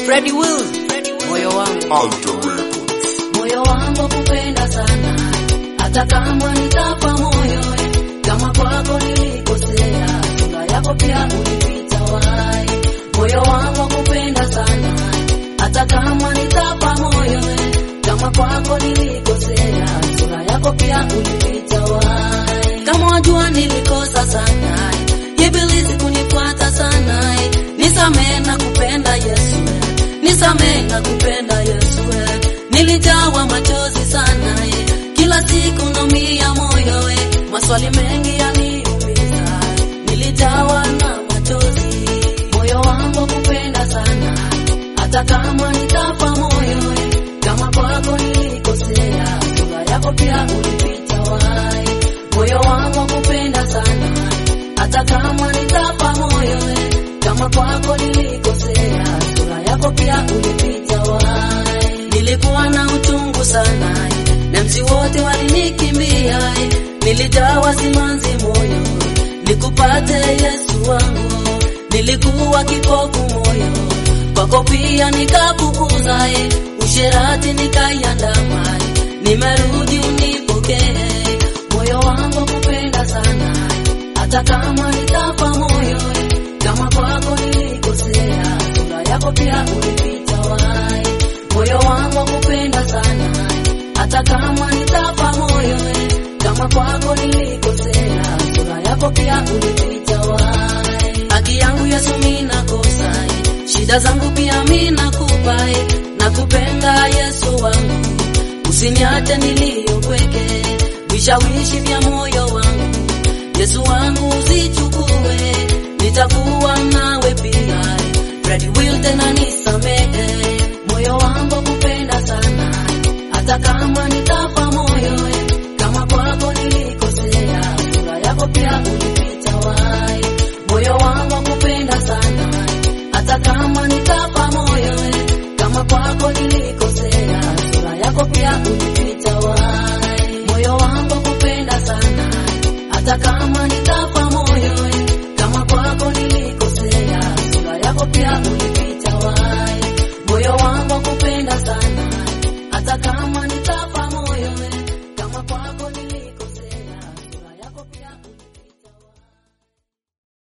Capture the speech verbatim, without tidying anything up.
Freddy Will, moyo wangu Alter Records. Moyo wangu kupenda sana, hata kama nitapa moyo, kama kwako nilikosea, sura yako pia ulipita wai. Moyo wangu kupenda sana, hata kama nitapa moyo, kama kwako nilikosea, sura yako pia ulipita wai. Kama wajua nilikosa sana, ibilisi kunifuata sana, nisamehe na kupenda Yesu, nisamehe na kupenda Yesu. Nilijawa machozi sana, kila siku naumia moyo, maswali mengi yaniumiza, nilijawa na machozi. Moyo wangu kupenda sana, hata kama nitapa moyo, kama kwako nilikosea, sura yako pia ulipita wai. Moyo wangu kupenda sana, hata kama nitapa moyo, kama kwako nilikosea, sura yako pia ulipita wai. Nilikuwa na uchungu sana, na msi wote walinikimbia, nilijawa simanzi moyo, nikupate Yesu wangu. Nilikuwa kipofu moyo, kwako pia nikapuuza, usherati nikaiandama, nimerudi unipokee. Moyo wangu kupenda sana, hata kama nitapa moyo, kama kwako nilikosea, sura yako pia ulipita wai. Moyo wangu kupenda sana, hata kama nitapa moyo, kama kwako nilikosea, sura yako pia ulipita wai. Haki yangu Yesu mimi nakosa, shida zangu pia mimi nakupa, nakupenda Yesu wangu, usiniache niliyopweke, vishawishi vya moyo wangu, Yesu wangu usichukue, nitakuwa nawe pia. Freddy Will tena nisamehe, moyo wangu kupenda sana, hata kama ni